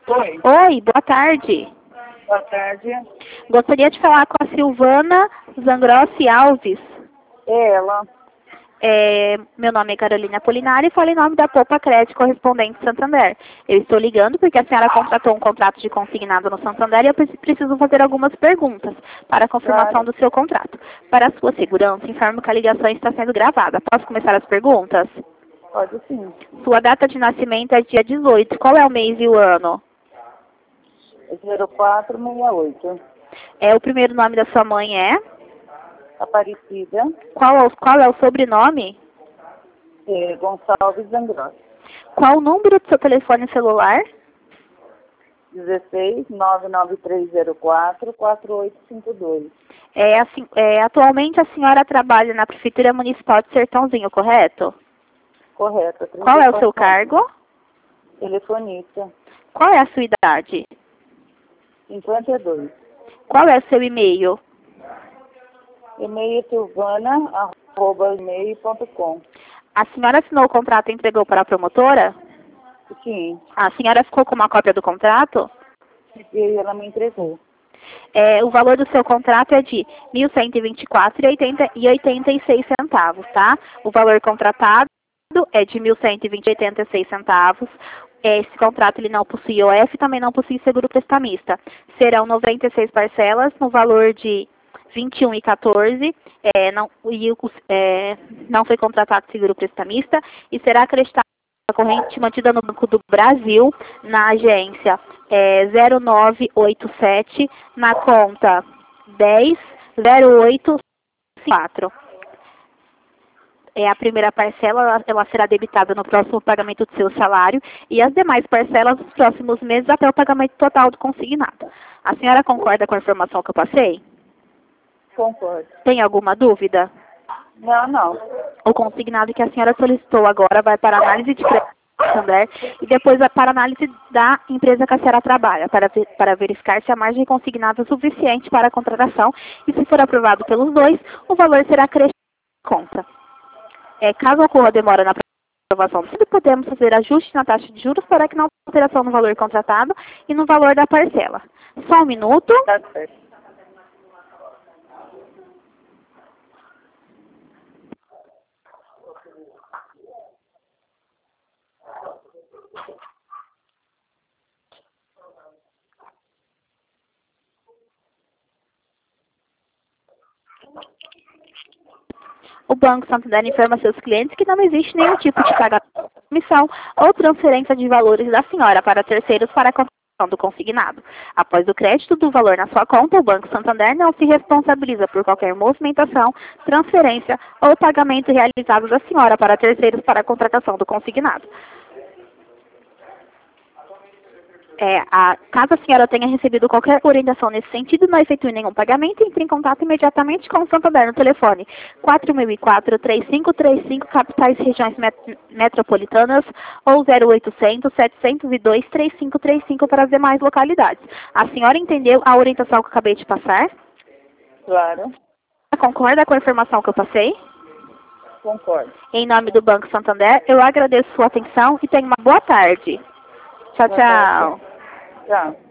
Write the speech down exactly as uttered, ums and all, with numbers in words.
Oi, Oi, boa tarde. boa tarde. Gostaria de falar com a Silvana Zangrossi Alves. É ela. É, meu nome é Carolina Apolinari e falo em nome da Poupa Crédito Correspondente Santander. Eu estou ligando porque a senhora contratou um contrato de consignado no Santander e eu pre- preciso fazer algumas perguntas para a confirmação Claro. do seu contrato. Para a sua segurança, informo que a ligação está sendo gravada. Posso começar as perguntas? Pode sim. Sua data de nascimento é dia dezoito. Qual é o mês e o ano? zero quatro seis oito. É, o primeiro nome da sua mãe é? Aparecida. Qual é o, qual é o sobrenome? É, Gonçalves Angrossi. Qual o número do seu telefone celular? dezesseis, nove nove três zero quatro, quatro oito cinco dois. É, assim, é, atualmente a senhora trabalha na Prefeitura Municipal de Sertãozinho, correto? Correto. Qual é o seu trinta e quatro anos. cargo? Telefonista. Qual é a sua idade? cinquenta e dois. Qual é o seu e-mail? E-mail silvana, arroba, e-mail ponto com. A senhora assinou o contrato e entregou para a promotora? Sim. A senhora ficou com uma cópia do contrato? E ela me entregou. É, o valor do seu contrato é de mil cento e vinte e quatro reais e oitenta e seis centavos, tá? O valor contratado é de mil cento e vinte reais e oitenta e seis centavos. Esse contrato ele não possui O F, também não possui seguro prestamista. Serão noventa e seis parcelas no valor de vinte e um reais e quatorze centavos. É, não, e o- é, não foi contratado seguro prestamista e será acreditado a corrente mantida no Banco do Brasil, na agência é, zero nove oito sete, na conta dez zero oito quatro. É, a primeira parcela ela, ela será debitada no próximo pagamento do seu salário e as demais parcelas nos próximos meses até o pagamento total do consignado. A senhora concorda com a informação que eu passei? Concordo. Tem alguma dúvida? Não, não. O consignado que a senhora solicitou agora vai para análise de crédito Santander e depois vai para análise da empresa que a senhora trabalha, para, ver- para verificar se a margem consignada é suficiente para a contratação e se for aprovado pelos dois, o valor será acrescido à conta. É, caso ocorra demora na aprovação, sempre podemos fazer ajuste na taxa de juros para que não haja alteração no valor contratado e no valor da parcela. Só um minuto. Tá certo. O Banco Santander informa a seus clientes que não existe nenhum tipo de pagamento de comissão ou transferência de valores da senhora para terceiros para a contratação do consignado. Após o crédito do valor na sua conta, o Banco Santander não se responsabiliza por qualquer movimentação, transferência ou pagamento realizado da senhora para terceiros para a contratação do consignado. É, a, caso a senhora tenha recebido qualquer orientação nesse sentido e não efetue nenhum pagamento, entre em contato imediatamente com o Santander no telefone quatro mil e quatro, três cinco três cinco, capitais e regiões met metropolitanas, ou zero oitocentos, setecentos e dois, três cinco três cinco para as demais localidades. A senhora entendeu a orientação que eu acabei de passar? Claro. Concorda com a informação que eu passei? Concordo. Em nome do Banco Santander, eu agradeço sua atenção e tenha uma boa tarde. Tchau, Boa tarde. tchau. Tchau.